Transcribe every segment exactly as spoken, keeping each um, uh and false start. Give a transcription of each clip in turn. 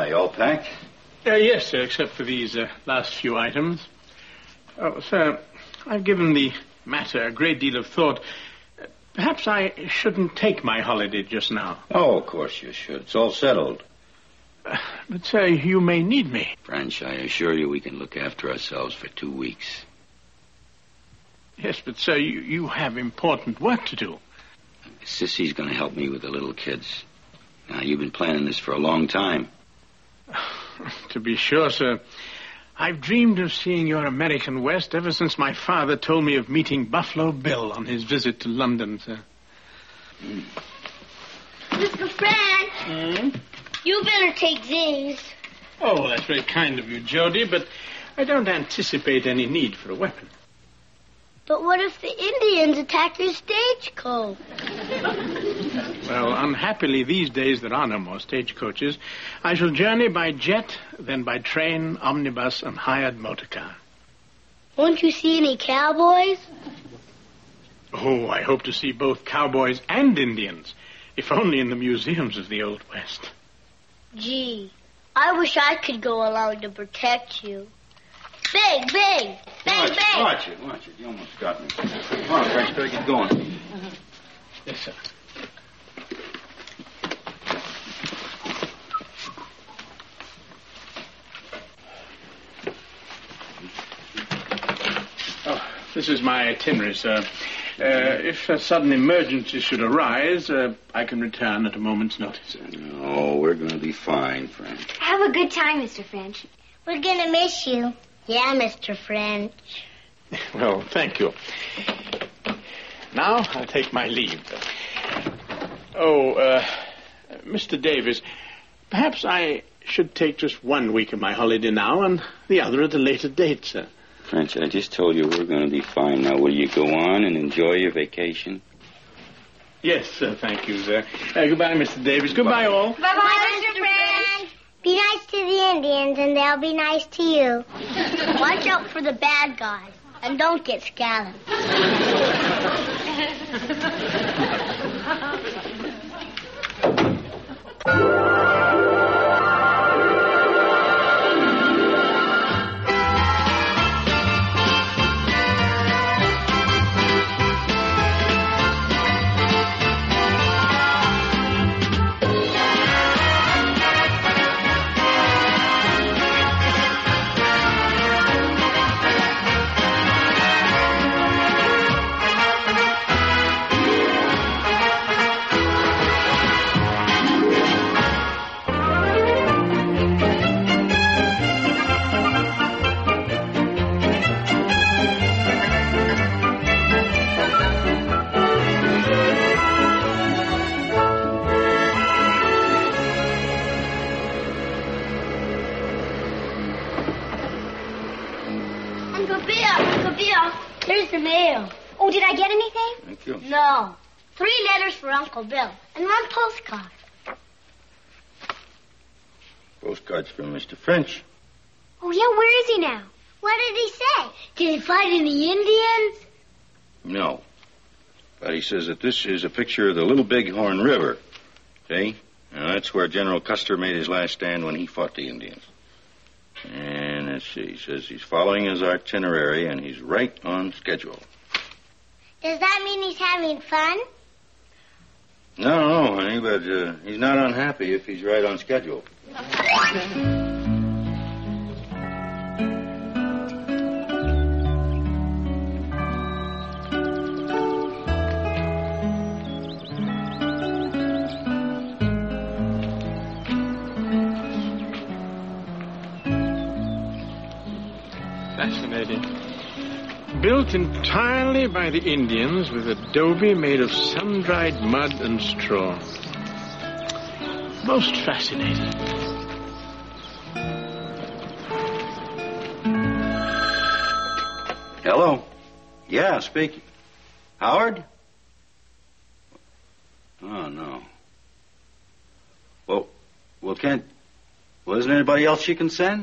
you all packed? Uh, yes, sir, except for these uh, last few items. Oh, sir, I've given the matter a great deal of thought. Uh, perhaps I shouldn't take my holiday just now. Oh, of course you should. It's all settled. Uh, but, sir, you may need me. French, I assure you we can look after ourselves for two weeks. Yes, but, sir, you, you have important work to do. Sissy's going to help me with the little kids. Now, you've been planning this for a long time. To be sure, sir. I've dreamed of seeing your American West ever since my father told me of meeting Buffalo Bill on his visit to London, sir. Mm. Mister French, Hmm? you better take these. Oh, that's very kind of you, Jody, but I don't anticipate any need for a weapon. But what if the Indians attack your stagecoach? Well, unhappily, these days there are no more stagecoaches. I shall journey by jet, then by train, omnibus, and hired motor car. Won't you see any cowboys? Oh, I hope to see both cowboys and Indians, if only in the museums of the Old West. Gee, I wish I could go along to protect you. Bang, bang, bang, watch bang. It, watch it, watch it. You almost got me. Come on, French, better get going. Uh-huh. Yes, sir. Oh, this is my itinerary, sir. Uh, if a sudden emergency should arise, uh, I can return at a moment's notice. Oh, we're going to be fine, French. Have a good time, Mister French. We're gonna miss you. Yeah, Mister French. Well, thank you. Now I'll take my leave. Oh, uh, Mister Davis, perhaps I should take just one week of my holiday now and the other at a later date, sir. French, I just told you we're going to be fine. Now, will you go on and enjoy your vacation? Yes, sir, thank you, sir. Uh, goodbye, Mister Davis. Goodbye, all. Bye-bye, Mister French. Be nice to the Indians, and they'll be nice to you. Watch out for the bad guys, and don't get scalloped. Uncle Bill, Uncle Bill, here's the mail. Oh, did I get anything? Thank you. No. Three letters for Uncle Bill and one postcard. Postcards from Mister French. Oh, yeah, where is he now? What did he say? Did he fight any Indians? No. But he says that this is a picture of the Little Bighorn River. See? Now, that's where General Custer made his last stand when he fought the Indians. And let's see. He says he's following his itinerary, and he's right on schedule. Does that mean he's having fun? No, no, honey, but uh, he's not unhappy if he's right on schedule. Fascinating. Built entirely by the Indians with adobe made of sun-dried mud and straw. Most fascinating. Hello? Yeah, speaking. Howard? Oh, no. Well, well, can't... Well, isn't anybody else you can send?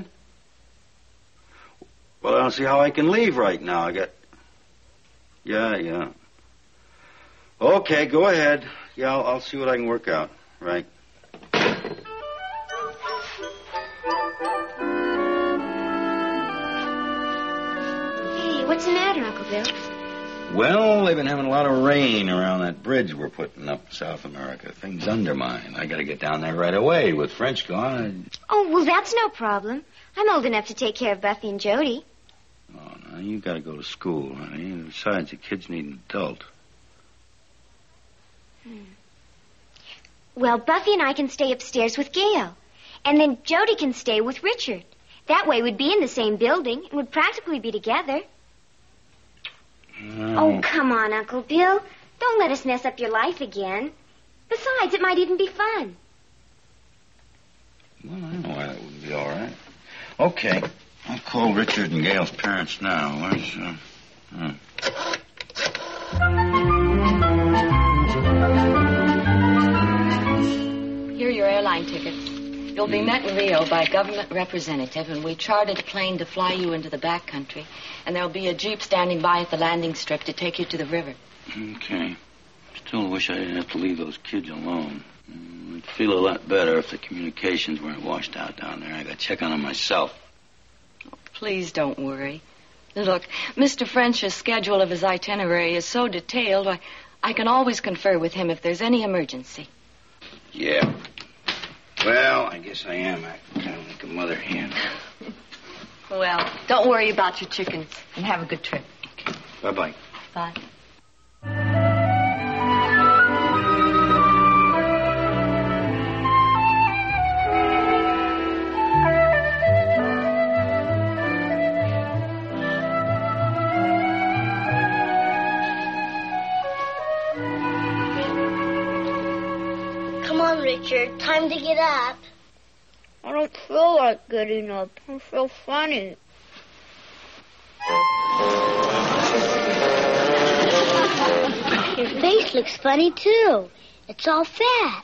Well, I don't see how I can leave right now. I got... Yeah, yeah. Okay, go ahead. Yeah, I'll, I'll see what I can work out. Right. What's the matter, Uncle Bill? Well, they've been having a lot of rain around that bridge we're putting up South America. Things undermined. I got to get down there right away. With French gone. Oh, well, that's no problem. I'm old enough to take care of Buffy and Jody. Oh, no, you got to go to school, honey. Besides, the kids need an adult. Hmm. Well, Buffy and I can stay upstairs with Gail. And then Jody can stay with Richard. That way we'd be in the same building and would practically be together. No. Oh, come on, Uncle Bill. Don't let us mess up your life again. Besides, it might even be fun. Well, I know why that wouldn't be all right. Okay. I'll call Richard and Gail's parents now. Where's, uh... uh. Here are your airline tickets. You'll be met in Rio by a government representative, and we chartered a plane to fly you into the backcountry. And there'll be a jeep standing by at the landing strip to take you to the river. Okay. Still wish I didn't have to leave those kids alone. I'd feel a lot better if the communications weren't washed out down there. I got to check on them myself. Oh, please don't worry. Look, Mister French's schedule of his itinerary is so detailed, I, I can always confer with him if there's any emergency. Yeah. Well, I guess I am acting kind of like a mother hen. Well, don't worry about your chickens, and have a good trip. Okay. Bye-bye. Bye. Come on, Richard. Time to get up. I don't feel like getting up. I feel funny. Your face looks funny, too. It's all fat.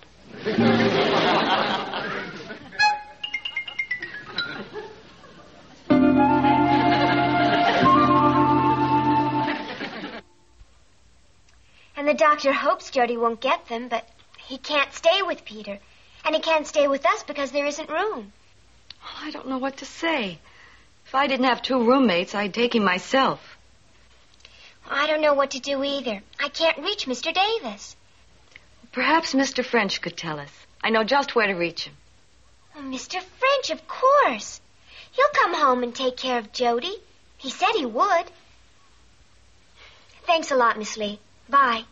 And the doctor hopes Jody won't get them, but he can't stay with Peter. And he can't stay with us because there isn't room. Oh, I don't know what to say. If I didn't have two roommates, I'd take him myself. I don't know what to do either. I can't reach Mister Davis. Perhaps Mister French could tell us. I know just where to reach him. Oh, Mister French, of course. He'll come home and take care of Jody. He said he would. Thanks a lot, Miss Lee. Bye.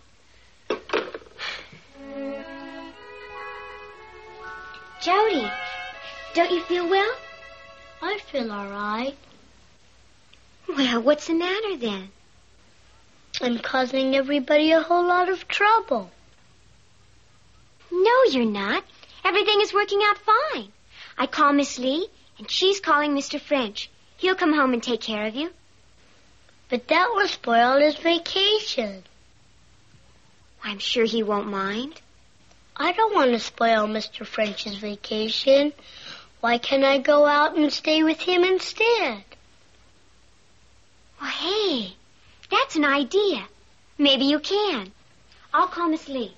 Jody, don't you feel well? I feel all right. Well, what's the matter then? I'm causing everybody a whole lot of trouble. No, you're not. Everything is working out fine. I call Miss Lee, and she's calling Mister French. He'll come home and take care of you. But that will spoil his vacation. I'm sure he won't mind. I don't want to spoil Mister French's vacation. Why can't I go out and stay with him instead? Well, hey, that's an idea. Maybe you can. I'll call Miss Lee.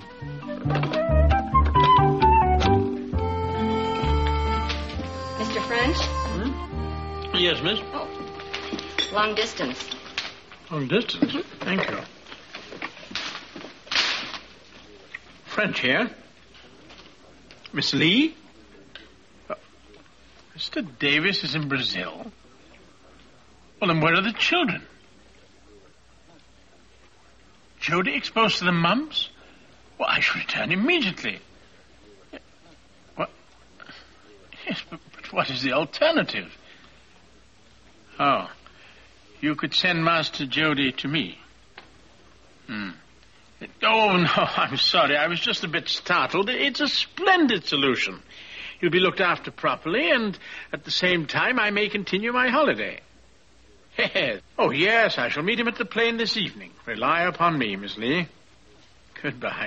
Mister French? Hmm? Yes, miss? Oh, long distance. Long distance? Mm-hmm. Thank you. French here. Miss Lee? Uh, Mister Davis is in Brazil. Well, then where are the children? Jody exposed to the mumps? Well, I shall return immediately. What? Yes, but, but what is the alternative? Oh, you could send Master Jody to me. Hmm. Oh, no, I'm sorry. I was just a bit startled. It's a splendid solution. He'll be looked after properly, and at the same time, I may continue my holiday. Oh, yes, I shall meet him at the plane this evening. Rely upon me, Miss Lee. Goodbye.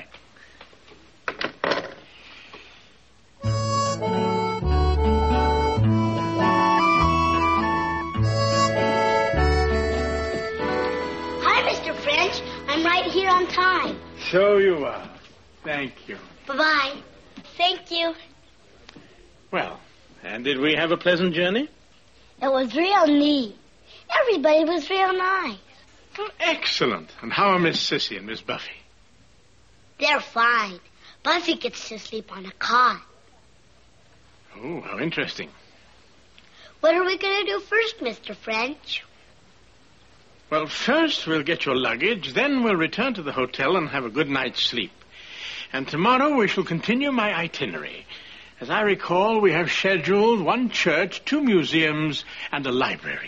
Hi, Mister French. I'm right here on time. So you are. Thank you. Bye-bye. Thank you. Well, and did we have a pleasant journey? It was real neat. Everybody was real nice. Oh, excellent. And how are Miss Sissy and Miss Buffy? They're fine. Buffy gets to sleep on a cot. Oh, how interesting. What are we going to do first, Mister French? Well, first we'll get your luggage, then we'll return to the hotel and have a good night's sleep. And tomorrow we shall continue my itinerary. As I recall, we have scheduled one church, two museums, and a library.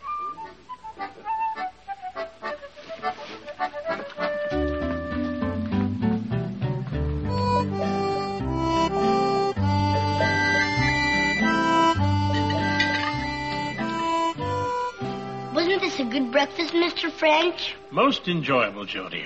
Wasn't this a good breakfast, Mister French? Most enjoyable, Jody.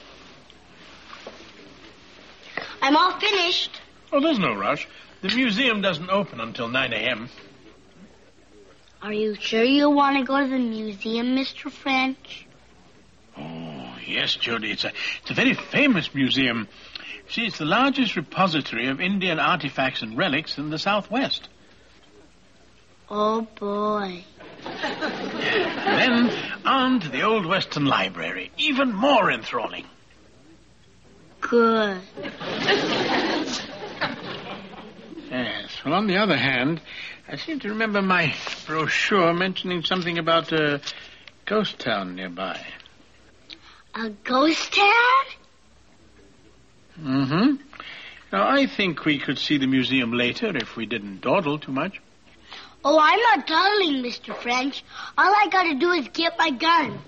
I'm all finished. Oh, there's no rush. The museum doesn't open until nine a.m. Are you sure you want to go to the museum, Mister French? Oh, yes, Jody. It's a, it's a very famous museum. See, it's the largest repository of Indian artifacts and relics in the Southwest. Oh, boy. Then on to the Old Western Library. Even more enthralling. Good. Yes. Well, on the other hand, I seem to remember my brochure mentioning something about a ghost town nearby. A ghost town? Mm-hmm. Now, I think we could see the museum later if we didn't dawdle too much. Oh, I'm not dawdling, Mister French. All I gotta do is get my gun.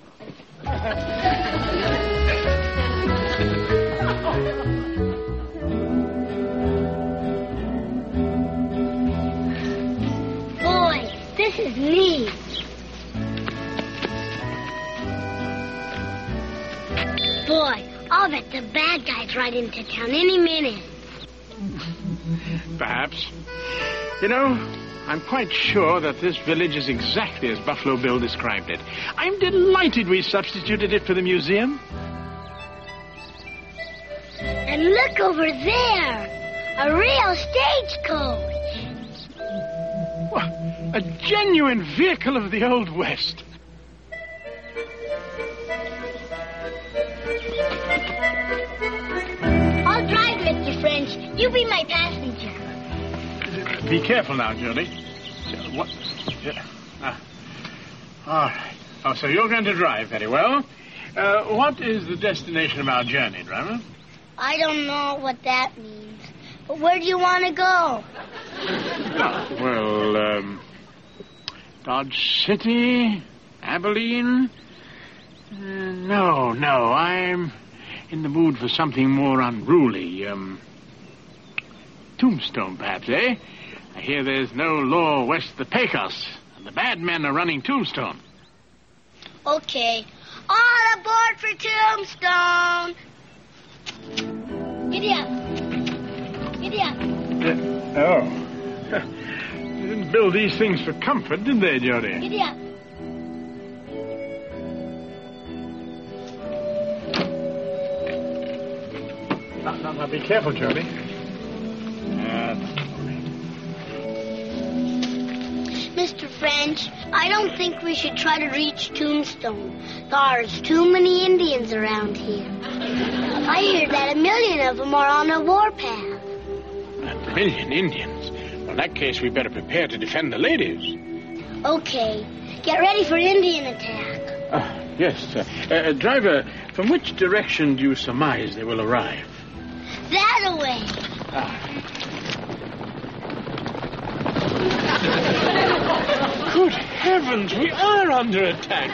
Boy, this is neat. Boy, I'll bet the bad guys ride into town any minute. Perhaps. You know, I'm quite sure that this village is exactly as Buffalo Bill described it. I'm delighted we substituted it for the museum. And look over there, a real stagecoach. What? A genuine vehicle of the Old West. I'll drive, Mister French. You be my passenger. Be careful now, Jody. So, what? Yeah. Ah. All right. Oh, so you're going to drive. Very well. Uh, what is the destination of our journey, driver? I don't know what that means. But where do you want to go? Oh, well, um, Dodge City, Abilene. Uh, no, no, I'm in the mood for something more unruly. Um, Tombstone, perhaps, eh? I hear there's no law west of the Pecos, and the bad men are running Tombstone. Okay. All aboard for Tombstone. Giddy up. Giddy up. Uh, oh. They didn't build these things for comfort, did they, Jody? Giddy up. Now, now, now, be careful, Jody. Uh, Mister French, I don't think we should try to reach Tombstone. There's too many Indians around here. I hear that a million of them are on a warpath. A million Indians? Well, in that case, we better prepare to defend the ladies. Okay. Get ready for Indian attack. Uh, yes. Uh, uh, driver, from which direction do you surmise they will arrive? That away. Ah. Good heavens, we are under attack.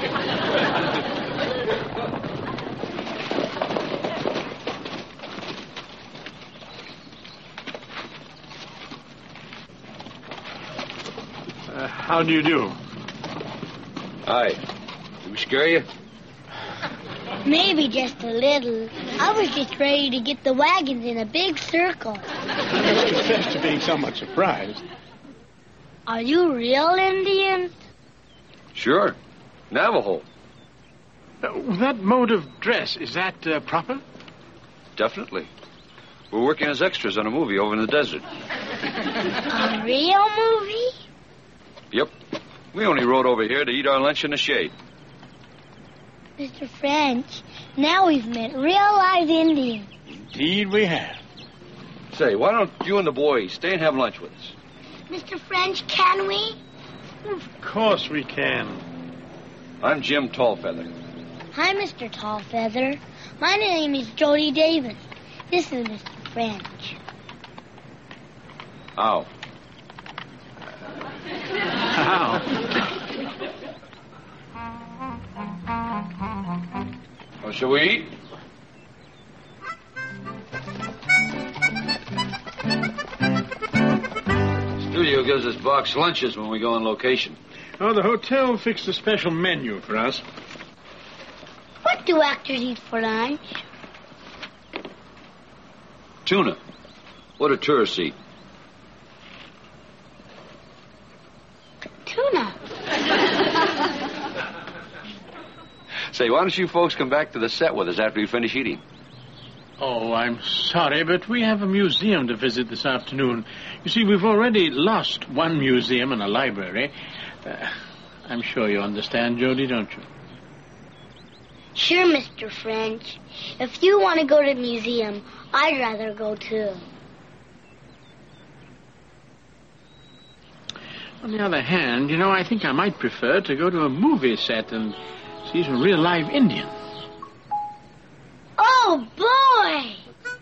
uh, how do you do? Hi. Did we scare you? Maybe just a little. I was just ready to get the wagons in a big circle. I must confess to being somewhat surprised. Are you real Indian? Sure. Navajo. Uh, that mode of dress, is that uh, proper? Definitely. We're working as extras on a movie over in the desert. A real movie? Yep. We only rode over here to eat our lunch in the shade. Mister French, now we've met real live Indians. Indeed we have. Say, why don't you and the boys stay and have lunch with us? Mister French, can we? Of course we can. I'm Jim Tallfeather. Hi, Mister Tallfeather. My name is Jody Davis. This is Mister French. Ow. How? Well, shall we eat? Studio gives us boxed lunches when we go on location. Oh, the hotel fixed a special menu for us. What do actors eat for lunch? Tuna. What do tourists eat? Tuna. Say, why don't you folks come back to the set with us after you finish eating? Oh, I'm sorry, but we have a museum to visit this afternoon. You see, we've already lost one museum and a library. Uh, I'm sure you understand, Jody, don't you? Sure, Mister French. If you want to go to the museum, I'd rather go too. On the other hand, you know, I think I might prefer to go to a movie set and see some real live Indians. Oh, boy!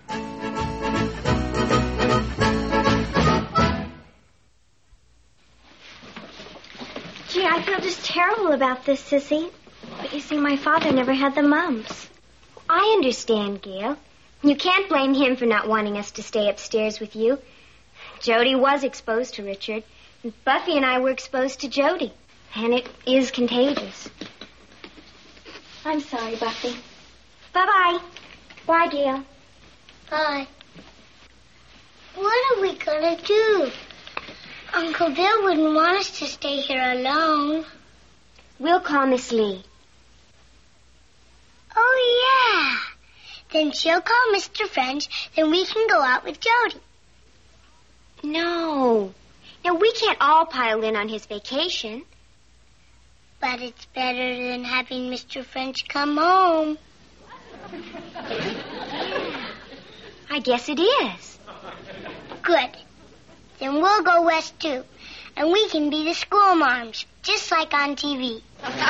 Gee, I feel just terrible about this, Sissy. But you see, my father never had the mumps. I understand, Gail. You can't blame him for not wanting us to stay upstairs with you. Jody was exposed to Richard. And Buffy and I were exposed to Jody. And it is contagious. I'm sorry, Buffy. Bye-bye. Bye, Gail. Bye. What are we going to do? Uncle Bill wouldn't want us to stay here alone. We'll call Miss Lee. Oh, yeah. Then she'll call Mister French, then we can go out with Jody. No. Now, we can't all pile in on his vacation. But it's better than having Mister French come home. I guess it is. Good. Then we'll go west, too. And we can be the school moms, just like on T V.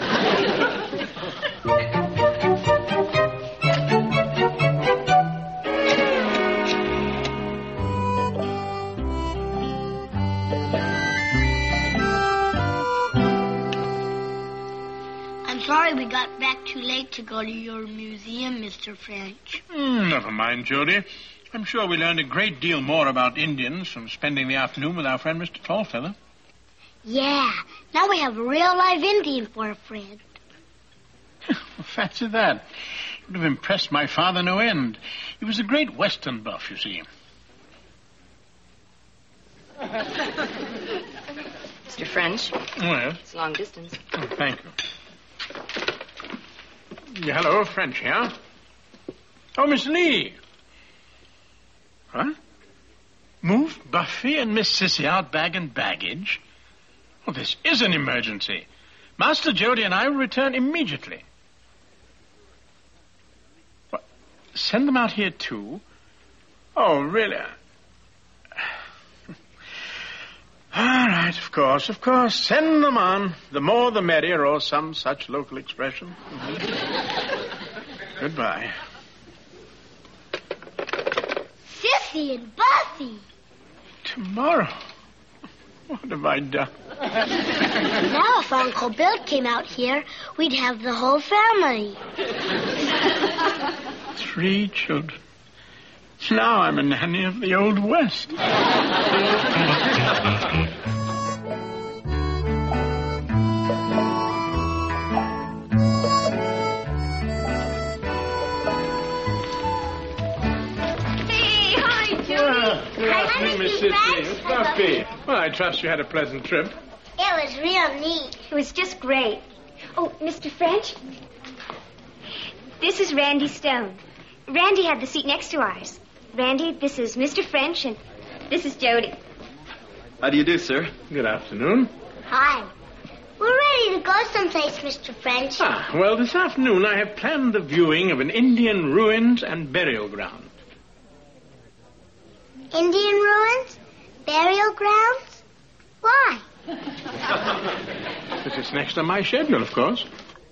I'm sorry we got back too late to go to your museum, Mister French. Mm, never mind, Jody. I'm sure we learned a great deal more about Indians from spending the afternoon with our friend Mister Tallfeather. Yeah. Now we have a real live Indian for a friend. Fancy that. It would have impressed my father no end. He was a great Western buff, you see. Mister French. Well, It's long distance. oh, thank you. Yeah, hello, French here. Oh, Miss Lee. What? Moved Buffy and Miss Sissy out bag and baggage? Well, this is an emergency. Master Jody and I will return immediately. What? Send them out here, too? Oh, really? All right, of course, of course. Send them on. The more the merrier, or some such local expression. Mm-hmm. Goodbye. Sissy and Buffy. Tomorrow? What have I done? Now if Uncle Bill came out here, we'd have the whole family. Three children. Now I'm a nanny of the Old West. Good afternoon, Miss Sissy. Buffy. Well, I trust you had a pleasant trip. It was real neat. It was just great. Oh, Mister French? This is Randy Stone. Randy had the seat next to ours. Randy, this is Mister French, and this is Jody. How do you do, sir? Good afternoon. Hi. ready to go someplace, Mister French. Ah, well, this afternoon I have planned the viewing of an Indian ruins and burial ground. Indian ruins? Burial grounds? Why? Because it's next on my schedule, of course.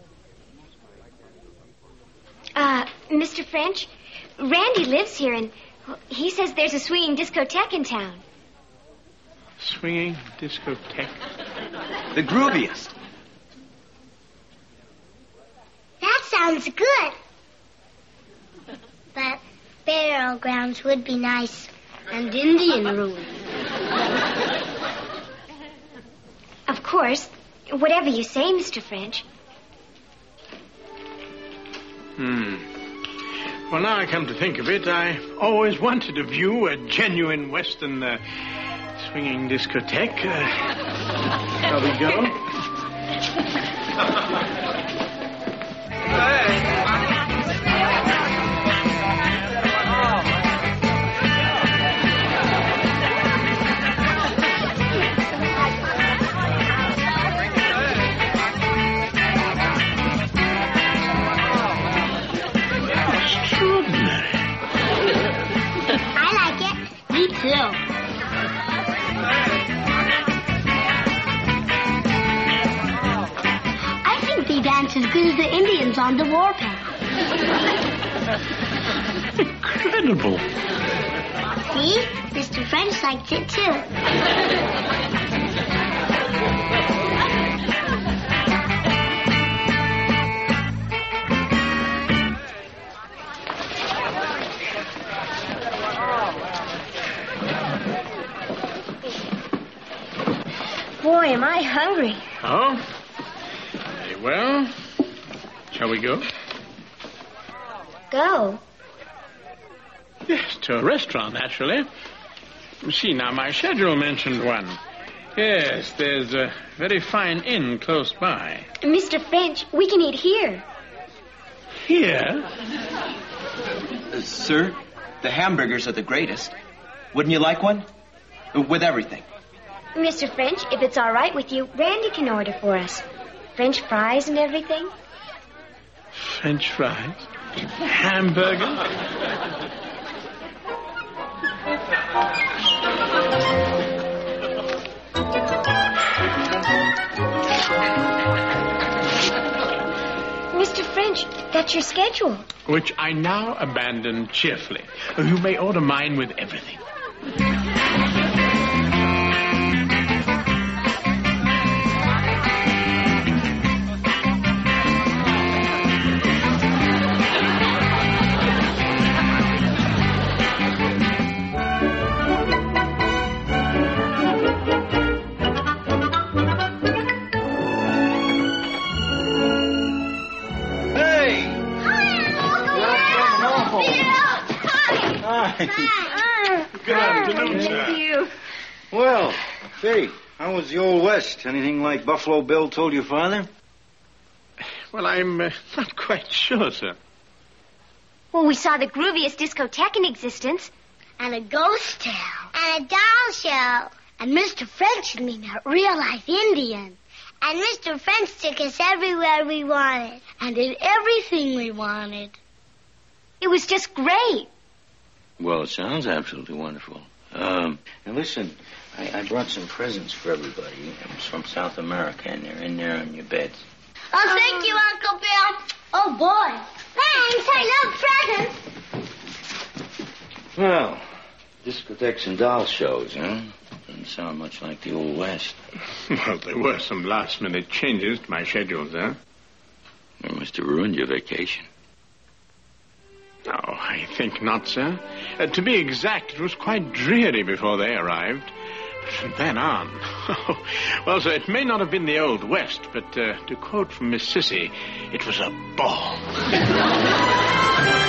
Uh, Mister French, Randy lives here, and he says there's a swinging discotheque in town. Swinging discotheque? The grooviest. That sounds good. But burial grounds would be nice. And Indian ruins. Of course. Whatever you say, Mister French. Hmm. Well, now I come to think of it, I always wanted to view a genuine Western uh, swinging discotheque. Uh, shall we go? As good as the Indians on the warpath. Incredible. See? Mister French liked it, too. Boy, am I hungry. Oh? Very well. Shall we go? Go? Yes, to a restaurant, actually. See, now, my schedule mentioned one. Yes, there's a very fine inn close by. Mister French, we can eat here. Here? Uh, sir, the hamburgers are the greatest. Wouldn't you like one? Uh, With everything. Mister French, if it's all right with you, Randy can order for us. French fries and everything. French fries? Hamburger? Mister French, that's your schedule. Which I now abandon cheerfully. You may order mine with everything. Good afternoon, sir. Thank you. Well, say, how was the Old West? Anything like Buffalo Bill told your father? Well, I'm uh, not quite sure, sir. Well, we saw the grooviest discotheque in existence. And a ghost town. And a doll show. And Mister French and me met real-life Indians. And Mister French took us everywhere we wanted. And did everything we wanted. It was just great. Well, it sounds absolutely wonderful. Um, and listen, I, I brought some presents for everybody. It was from South America, and they're in there on your beds. Oh, thank you, Uncle Bill. Oh, boy. Thanks. I love presents. Well, discotheques and doll shows, huh? Doesn't sound much like the Old West. Well, there were some last-minute changes to my schedules, huh? They must have ruined your vacation. No, I think not, sir. Uh, to be exact, it was quite dreary before they arrived. But from then on... well, sir, it may not have been the Old West, but uh, to quote from Miss Sissy, it was a ball.